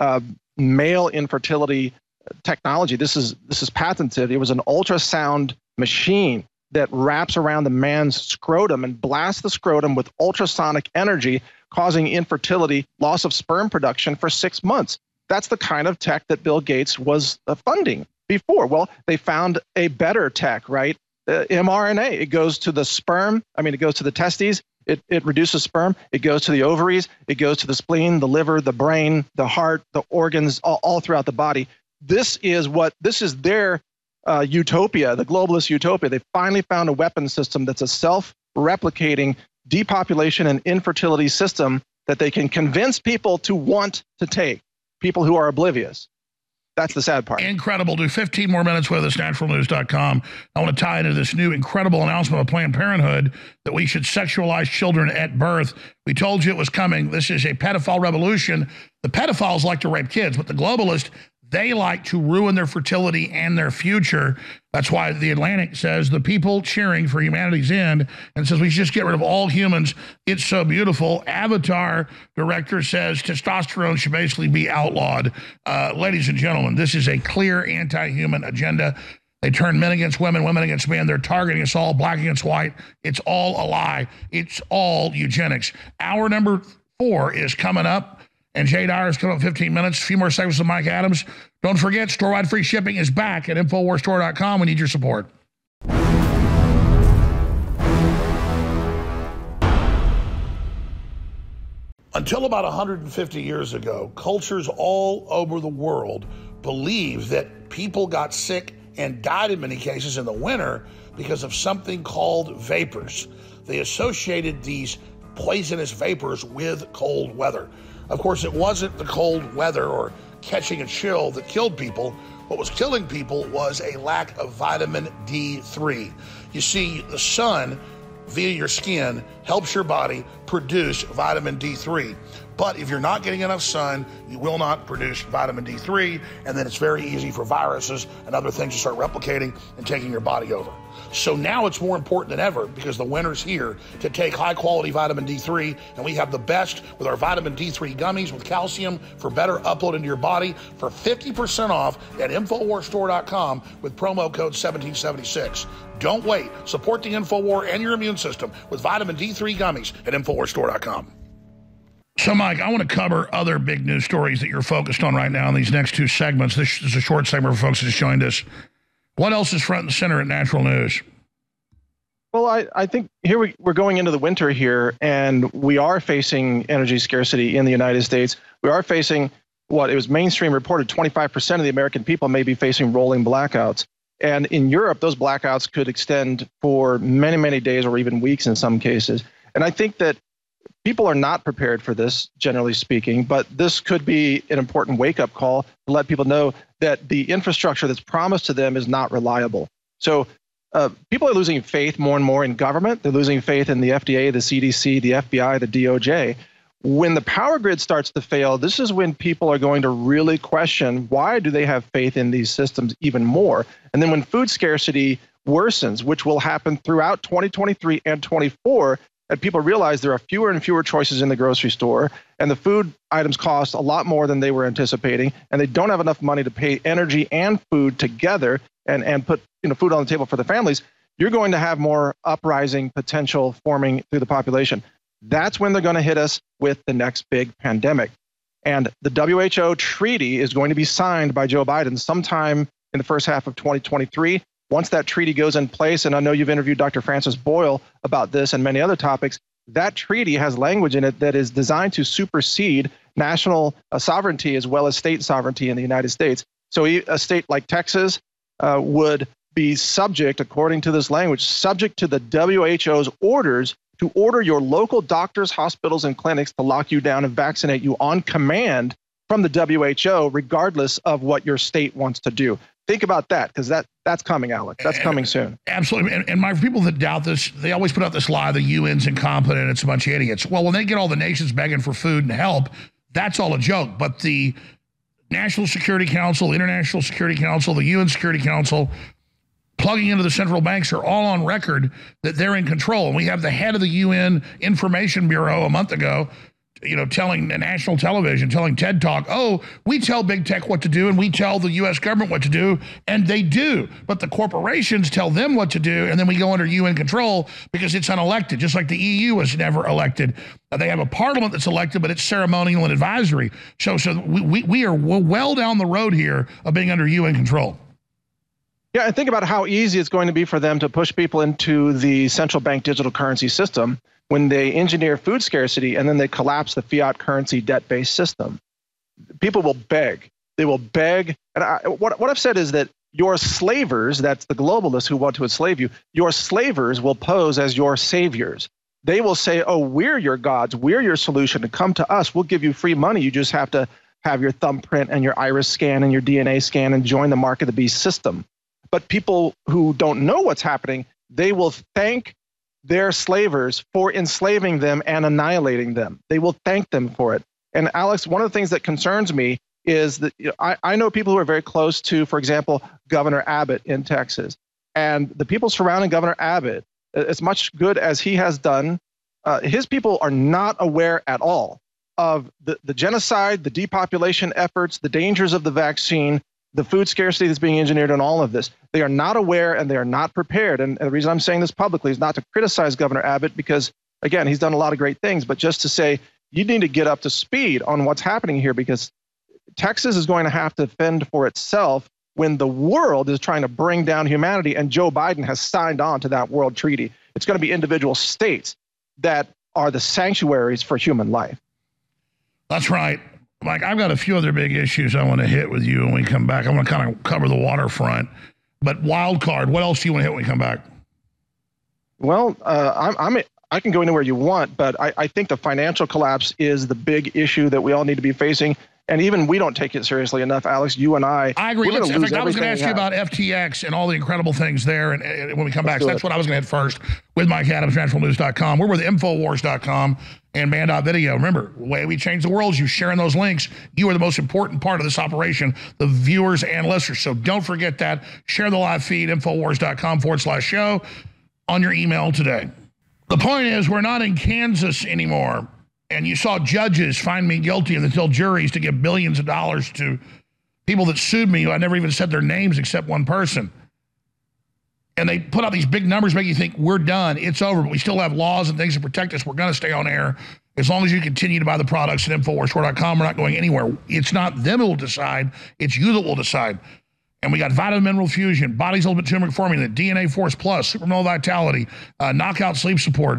male infertility technology. This is patented. It was an ultrasound machine that wraps around the man's scrotum and blasts the scrotum with ultrasonic energy, causing infertility, loss of sperm production for 6 months. That's the kind of tech that Bill Gates was funding before. Well, they found a better tech, right? mRNA. It goes to the sperm. It goes to the testes. It reduces sperm. It goes to the ovaries. It goes to the spleen, the liver, the brain, the heart, the organs, all throughout the body. This is their utopia, the globalist utopia. They finally found a weapon system that's a self-replicating depopulation and infertility system that they can convince people to want to take, people who are oblivious. That's the sad part.
Incredible. Do 15 more minutes with us, naturalnews.com. I want to tie into this new incredible announcement of Planned Parenthood that we should sexualize children at birth. We told you it was coming. This is a pedophile revolution. The pedophiles like to rape kids, but the globalists, they like to ruin their fertility and their future. That's why The Atlantic says the people cheering for humanity's end and says we should just get rid of all humans. It's so beautiful. Avatar director says testosterone should basically be outlawed. Ladies and gentlemen, this is a clear anti-human agenda. They turn men against women, women against men. They're targeting us all, black against white. It's all a lie. It's all eugenics. Hour number 4 is coming up. And Jay Dyer is coming up in 15 minutes. A few more segments with Mike Adams. Don't forget, store-wide free shipping is back at InfoWarsStore.com. We need your support. Until about 150 years ago, cultures all over the world believed that people got sick and died in many cases in the winter because of something called vapors. They associated these poisonous vapors with cold weather. Of course, it wasn't the cold weather or catching a chill that killed people. What was killing people was a lack of vitamin D3. You see, the sun, via your skin, helps your body produce vitamin D3. But if you're not getting enough sun, you will not produce vitamin D3, and then it's very easy for viruses and other things to start replicating and taking your body over. So now it's more important than ever, because the winter's here, to take high-quality vitamin D3, and we have the best with our vitamin D3 gummies with calcium for better upload into your body for 50% off at InfoWarsStore.com with promo code 1776. Don't wait. Support the InfoWar and your immune system with vitamin D3 gummies at InfoWarsStore.com. So, Mike, I want to cover other big news stories that you're focused on right now in these next 2 segments. This is a short segment for folks that just joined us. What else is front and center at Natural News?
Well, I think here we're going into the winter here, and we are facing energy scarcity in the United States. We are facing what it was mainstream reported 25% of the American people may be facing rolling blackouts. And in Europe, those blackouts could extend for many, many days or even weeks in some cases. And I think that people are not prepared for this, generally speaking, but this could be an important wake-up call to let people know that the infrastructure that's promised to them is not reliable. So people are losing faith more and more in government. They're losing faith in the FDA, the CDC, the FBI, the DOJ. When the power grid starts to fail, this is when people are going to really question, why do they have faith in these systems even more? And then when food scarcity worsens, which will happen throughout 2023 and 24, and people realize there are fewer and fewer choices in the grocery store, and the food items cost a lot more than they were anticipating, and they don't have enough money to pay energy and food together and put food on the table for the families, you're going to have more uprising potential forming through the population. That's when they're going to hit us with the next big pandemic. And the WHO treaty is going to be signed by Joe Biden sometime in the first half of 2023. Once that treaty goes in place, and I know you've interviewed Dr. Francis Boyle about this and many other topics, that treaty has language in it that is designed to supersede national sovereignty as well as state sovereignty in the United States. So a state like Texas would be subject, according to this language, subject to the WHO's orders to order your local doctors, hospitals, and clinics to lock you down and vaccinate you on command from the WHO, regardless of what your state wants to do. Think about that, because that's coming, Alex. That's coming soon.
Absolutely. And my people that doubt this, they always put out this lie, the UN's incompetent, it's a bunch of idiots. Well, when they get all the nations begging for food and help, that's all a joke. But the National Security Council, International Security Council, the UN Security Council, plugging into the central banks are all on record that they're in control. And we have the head of the UN Information Bureau a month ago telling national television, telling TED Talk, oh, we tell big tech what to do and we tell the U.S. government what to do, and they do. But the corporations tell them what to do, and then we go under UN control because it's unelected, just like the EU was never elected. They have a parliament that's elected, but it's ceremonial and advisory. So we are well down the road here of being under UN control.
Yeah, and think about how easy it's going to be for them to push people into the central bank digital currency system when they engineer food scarcity and then they collapse the fiat currency debt-based system. People will beg. They will beg. And what I've said is that your slavers, that's the globalists who want to enslave you, your slavers will pose as your saviors. They will say, oh, we're your gods. We're your solution. And come to us. We'll give you free money. You just have to have your thumbprint and your iris scan and your DNA scan and join the mark of the beast system. But people who don't know what's happening, they will thank their slavers for enslaving them and annihilating them. They will thank them for it. And Alex, one of the things that concerns me is that I know people who are very close to, for example, Governor Abbott in Texas. And the people surrounding Governor Abbott, as much good as he has done, his people are not aware at all of the genocide, the depopulation efforts, the dangers of the vaccine, the food scarcity that's being engineered in all of this. They are not aware and they are not prepared. And the reason I'm saying this publicly is not to criticize Governor Abbott because, again, he's done a lot of great things, but just to say you need to get up to speed on what's happening here because Texas is going to have to fend for itself when the world is trying to bring down humanity and Joe Biden has signed on to that world treaty. It's going to be individual states that are the sanctuaries for human life.
That's right. Mike, I've got a few other big issues I want to hit with you when we come back. I want to kind of cover the waterfront. But wild card, what else do you want to hit when we come back?
Well, I can go anywhere you want, but I think the financial collapse is the big issue that we all need to be facing. And even we don't take it seriously enough, Alex. You and I
agree. In fact, I was going to ask you about FTX and all the incredible things there. And when we come back, so that's what I was going to hit first with Mike Adams, NationalNews.com. We're with Infowars.com and Man.video. Remember, the way we change the world is you sharing those links. You are the most important part of this operation, the viewers and listeners. So don't forget that. Share the live feed, Infowars.com/show on your email today. The point is, we're not in Kansas anymore. And you saw judges find me guilty and tell juries to give billions of dollars to people that sued me who I never even said their names except one person. And they put out these big numbers, make you think we're done, it's over, but we still have laws and things to protect us. We're going to stay on air as long as you continue to buy the products at InfoWarsStore.com. We're not going anywhere. It's not them who will decide, it's you that will decide. And we got Vitamin Mineral Fusion, Body's Ultimate Turmeric Formula, DNA Force Plus, Supernova Vitality, Knockout Sleep Support,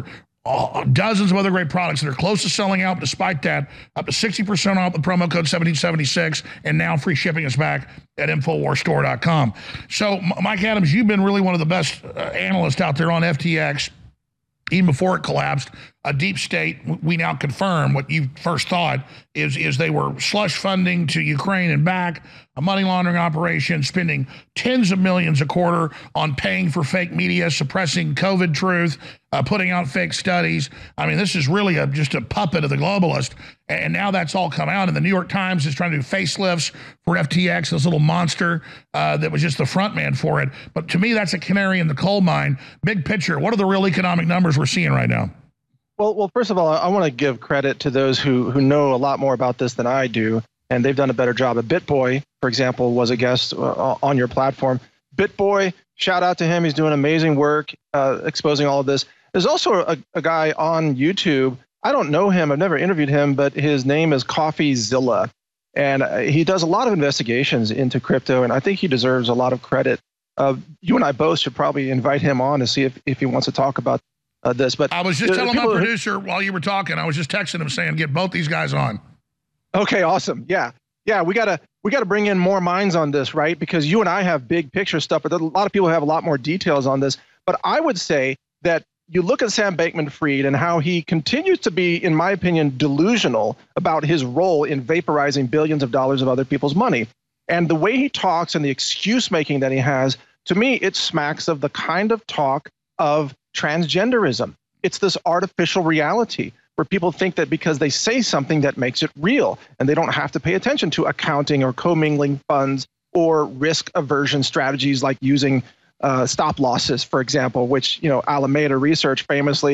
dozens of other great products that are close to selling out. Despite that, up to 60% off the promo code 1776, and now free shipping is back at InfoWarsStore.com. So, Mike Adams, you've been really one of the best analysts out there on FTX, even before it collapsed. A deep state, we now confirm what you first thought, is they were slush funding to Ukraine and back, a money laundering operation, spending tens of millions a quarter on paying for fake media, suppressing COVID truth, putting out fake studies. I mean, this is really just a puppet of the globalist. And now that's all come out. And the New York Times is trying to do facelifts for FTX, this little monster that was just the front man for it. But to me, that's a canary in the coal mine. Big picture, what are the real economic numbers we're seeing right now?
Well, first of all, I want to give credit to those who know a lot more about this than I do, and they've done a better job. BitBoy, for example, was a guest on your platform. BitBoy, shout out to him. He's doing amazing work exposing all of this. There's also a guy on YouTube. I don't know him. I've never interviewed him, but his name is CoffeeZilla, and he does a lot of investigations into crypto, and I think he deserves a lot of credit. You and I both should probably invite him on to see if he wants to talk about this. But
I was just telling my producer while you were talking, I was just texting him saying, get both these guys on.
Okay, awesome. Yeah, we gotta bring in more minds on this, right? Because you and I have big picture stuff, but a lot of people have a lot more details on this. But I would say that you look at Sam Bankman-Fried and how he continues to be, in my opinion, delusional about his role in vaporizing billions of dollars of other people's money. And the way he talks and the excuse making that he has, to me, it smacks of the kind of talk of transgenderism. It's this artificial reality where people think that because they say something that makes it real, and they don't have to pay attention to accounting or commingling funds or risk aversion strategies like using stop losses, for example, which, Alameda Research famously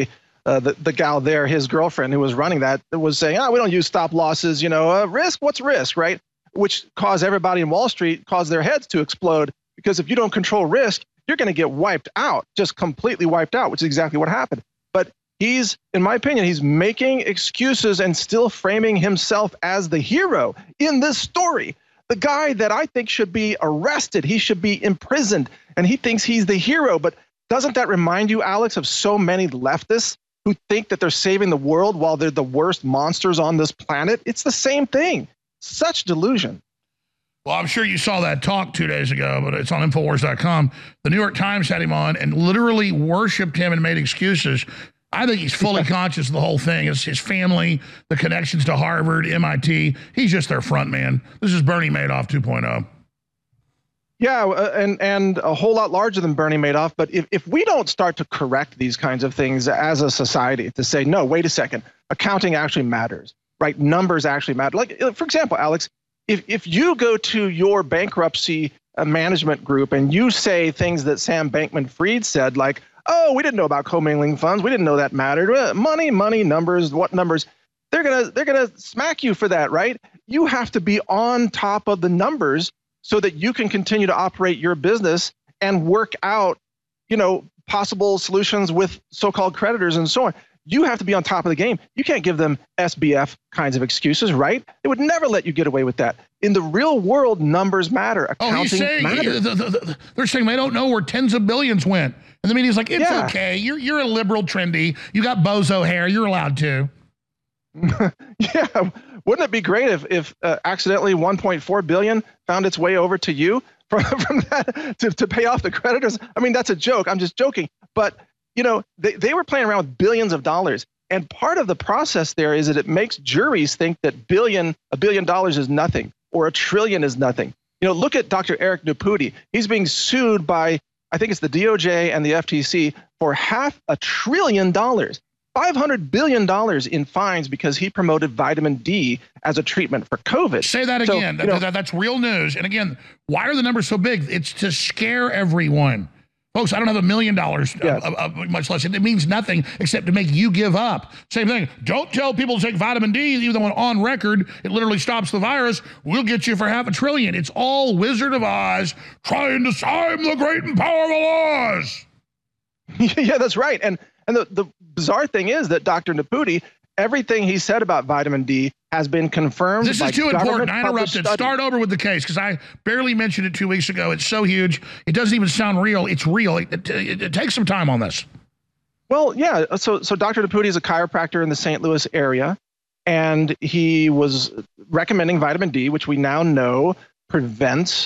the gal there, his girlfriend who was running that, was saying, we don't use stop losses, risk, what's risk, right? Which caused everybody in Wall Street, caused their heads to explode, because if you don't control risk, you're going to get wiped out, just completely wiped out, which is exactly what happened. But he's, in my opinion, he's making excuses and still framing himself as the hero in this story. The guy that I think should be arrested, he should be imprisoned, and he thinks he's the hero. But doesn't that remind you, Alex, of so many leftists who think that they're saving the world while they're the worst monsters on this planet? It's the same thing. Such delusion.
Well, I'm sure you saw that talk 2 days ago, but it's on Infowars.com. The New York Times had him on and literally worshipped him and made excuses. I think he's fully conscious of the whole thing. It's his family, the connections to Harvard, MIT. He's just their front man. This is Bernie Madoff 2.0.
Yeah, and a whole lot larger than Bernie Madoff. But if we don't start to correct these kinds of things as a society, to say, no, wait a second, accounting actually matters, right? Numbers actually matter. Like, for example, Alex, if you go to your bankruptcy management group and you say things that Sam Bankman-Fried said, like, oh, we didn't know about commingling funds, we didn't know that mattered, money, numbers, what numbers, they're gonna smack you for that, right? You have to be on top of the numbers so that you can continue to operate your business and work out, possible solutions with so-called creditors and so on. You have to be on top of the game. You can't give them SBF kinds of excuses, right? They would never let you get away with that. In the real world, numbers matter. Accounting matters.
They're saying they don't know where tens of billions went. And the media's like, it's okay. You're a liberal, trendy. You got bozo hair. You're allowed to.
Yeah. Wouldn't it be great if accidentally 1.4 billion found its way over to you from that to pay off the creditors? I mean, that's a joke. I'm just joking. But they were playing around with billions of dollars. And part of the process there is that it makes juries think that $1 billion is nothing or $1 trillion is nothing. Look at Dr. Eric Naputi. He's being sued by, I think it's the DOJ and the FTC for $500 billion, $500 billion in fines because he promoted vitamin D as a treatment for COVID.
Say that again. That's real news. And again, why are the numbers so big? It's to scare everyone. Folks, I don't have $1 million, much less. It means nothing except to make you give up. Same thing. Don't tell people to take vitamin D, even though on record it literally stops the virus. We'll get you for $500 billion. It's all Wizard of Oz trying to sign the great and powerful Oz.
Yeah, that's right. And the bizarre thing is that Dr. Naputi, everything he said about vitamin D has been confirmed.
This is too important. I interrupted. Start over with the case because I barely mentioned it 2 weeks ago. It's so huge. It doesn't even sound real. It's real. It takes some time on this.
Well, yeah. So Dr. Naputi is a chiropractor in the St. Louis area, and he was recommending vitamin D, which we now know prevents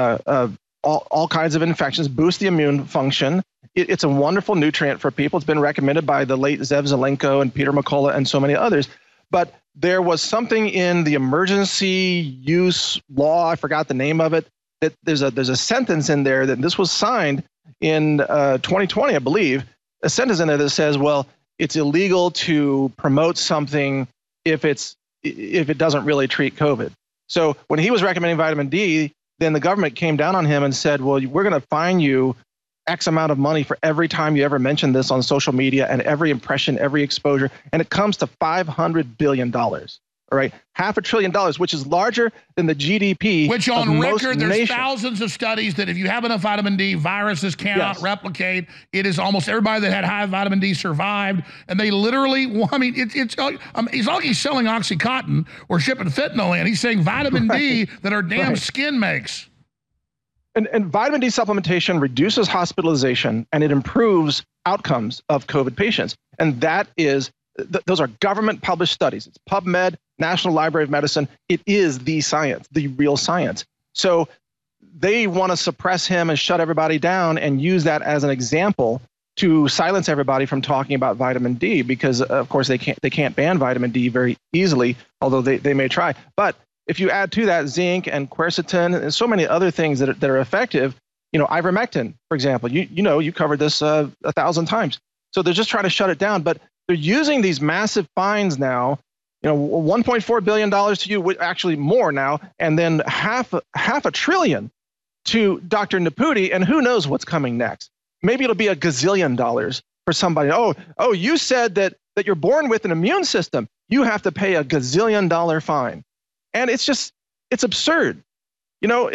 all kinds of infections, boosts the immune function. It's a wonderful nutrient for people. It's been recommended by the late Zev Zelenko and Peter McCullough and so many others. But there was something in the emergency use law, I forgot the name of it, that there's a sentence in there that this was signed in 2020, I believe, a sentence in there that says, well, it's illegal to promote something if it doesn't really treat COVID. So when he was recommending vitamin D, then the government came down on him and said, well, we're going to fine you X amount of money for every time you ever mention this on social media and every impression, every exposure. And it comes to $500 billion. All right. $500 billion, which is larger than the GDP.
Which on record, there's
nations.
Thousands of studies that if you have enough vitamin D, viruses cannot replicate. It is almost everybody that had high vitamin D survived. And they literally, I mean, it's like he's selling Oxycontin or shipping fentanyl in. He's saying vitamin D that our damn skin makes.
And vitamin D supplementation reduces hospitalization and it improves outcomes of COVID patients. And that is, those are government published studies. It's PubMed, National Library of Medicine. It is the science, the real science. So they want to suppress him and shut everybody down and use that as an example to silence everybody from talking about vitamin D because, of course, they can't ban vitamin D very easily, although they may try. But if you add to that zinc and quercetin and so many other things that are effective, ivermectin, for example, you covered this 1,000 times. So they're just trying to shut it down, but they're using these massive fines now, $1.4 billion to you, actually more now, and then half a trillion to Dr. Naputi, and who knows what's coming next. Maybe it'll be $1 gazillion for somebody. Oh, you said that you're born with an immune system. You have to pay a gazillion-dollar fine. And it's absurd. You know,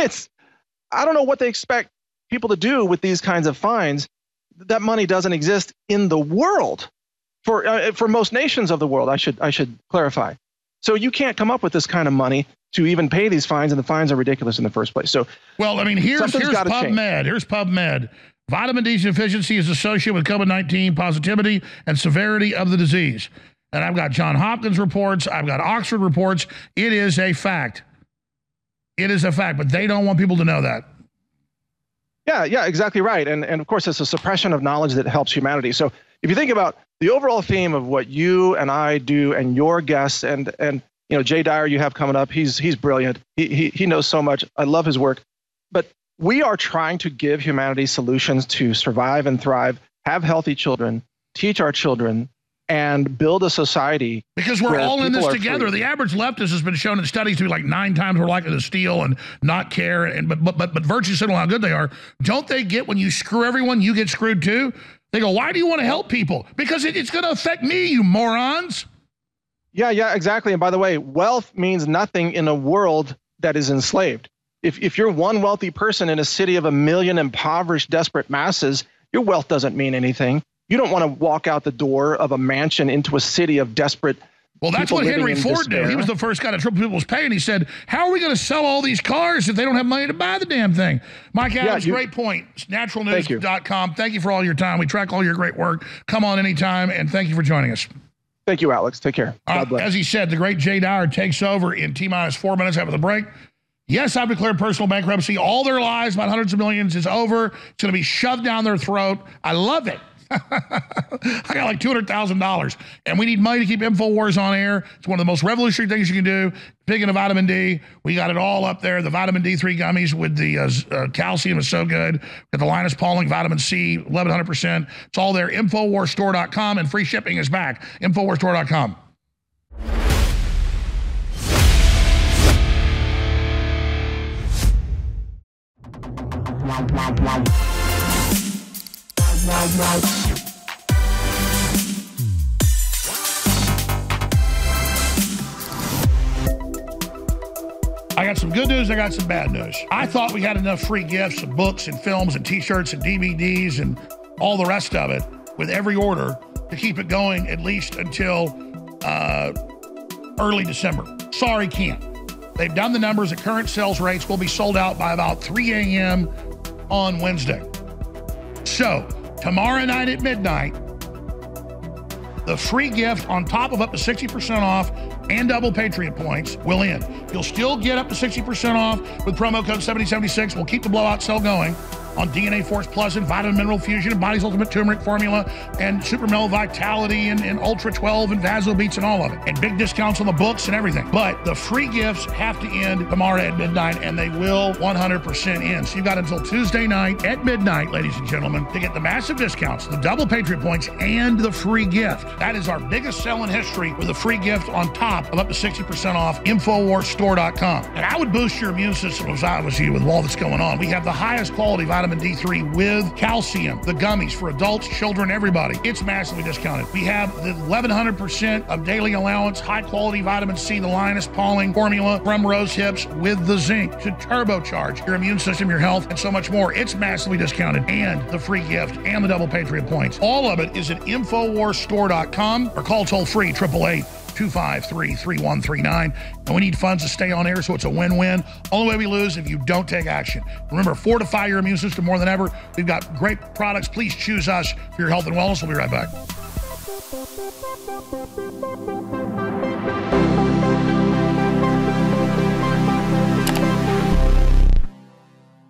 I don't know what they expect people to do with these kinds of fines. That money doesn't exist in the world for most nations of the world. I should clarify. So you can't come up with this kind of money to even pay these fines, and the fines are ridiculous in the first place. So,
well, I mean, here's PubMed. Here's PubMed. Vitamin D deficiency is associated with COVID-19 positivity and severity of the disease. And I've got Johns Hopkins reports. I've got Oxford reports. It is a fact. It is a fact, but they don't want people to know that.
Yeah, exactly right. And of course, it's a suppression of knowledge that helps humanity. So if you think about the overall theme of what you and I do, and your guests, and you know, Jay Dyer you have coming up, he's brilliant. He knows so much. I love his work. But we are trying to give humanity solutions to survive and thrive, have healthy children, teach our children, and build a society.
Because we're all in this together. Free. The average leftist has been shown in studies to be like 9 times more likely to steal and not care. But virtue signal how good they are. Don't they get when you screw everyone, you get screwed too? They go, why do you want to help people? Because it's going to affect me, you morons.
Yeah, exactly. And by the way, wealth means nothing in a world that is enslaved. If you're one wealthy person in a city of 1 million impoverished, desperate masses, your wealth doesn't mean anything. You don't want to walk out the door of a mansion into a city of desperate people.
Well, that's what Henry Ford did. He was the first guy to triple people's pay, and he said, how are we going to sell all these cars if they don't have money to buy the damn thing? Mike Adams, great point. Naturalnews.com. Thank you for all your time. We track all your great work. Come on anytime, and thank you for joining us.
Thank you, Alex. Take care. God bless.
As he said, the great Jay Dyer takes over in T-minus 4 minutes after the break. Yes, I've declared personal bankruptcy. All their lies about hundreds of millions is over. It's going to be shoved down their throat. I love it. I got like $200,000, and we need money to keep InfoWars on air. It's one of the most revolutionary things you can do. Picking of vitamin D, we got it all up there. The vitamin D3 gummies with the calcium is so good. Got the Linus Pauling vitamin C, 1100%. It's all there. InfoWarsStore.com, and free shipping is back. InfoWarsStore.com. I got some good news, I got some bad news. I thought we had enough free gifts of books and films and t-shirts and DVDs and all the rest of it with every order to keep it going at least until early December. Sorry, can't. They've done the numbers at current sales rates. Will be sold out by about 3 a.m. on Wednesday. So, tomorrow night at midnight, the free gift on top of up to 60% off and double Patriot points will end. You'll still get up to 60% off with promo code 7076. We'll keep the blowout sale going on DNA Force Plus and Vitamin Mineral Fusion and Body's Ultimate Turmeric Formula and Super Mellow Vitality and Ultra 12 and Vaso Beats and all of it. And big discounts on the books and everything. But the free gifts have to end tomorrow at midnight, and they will 100% end. So you've got until Tuesday night at midnight, ladies and gentlemen, to get the massive discounts, the double Patriot points, and the free gift. That is our biggest sell in history with a free gift on top of up to 60% off, InfoWarsStore.com. And I would boost your immune system if I was you with all that's going on. We have the highest quality vitamin D3 with calcium, the gummies for adults, children, everybody. It's massively discounted. We have the 1100% of daily allowance, high quality vitamin C, the Linus Pauling formula from Rose Hips with the zinc to turbocharge your immune system, your health, and so much more. It's massively discounted, and the free gift and the double Patriot points. All of it is at InfoWarsStore.com or call toll free 888-253-3139. And we need funds to stay on air, so it's a win-win. Only way we lose if you don't take action. Remember, fortify your immune system more than ever. We've got great products. Please choose us for your health and wellness. We'll be right back.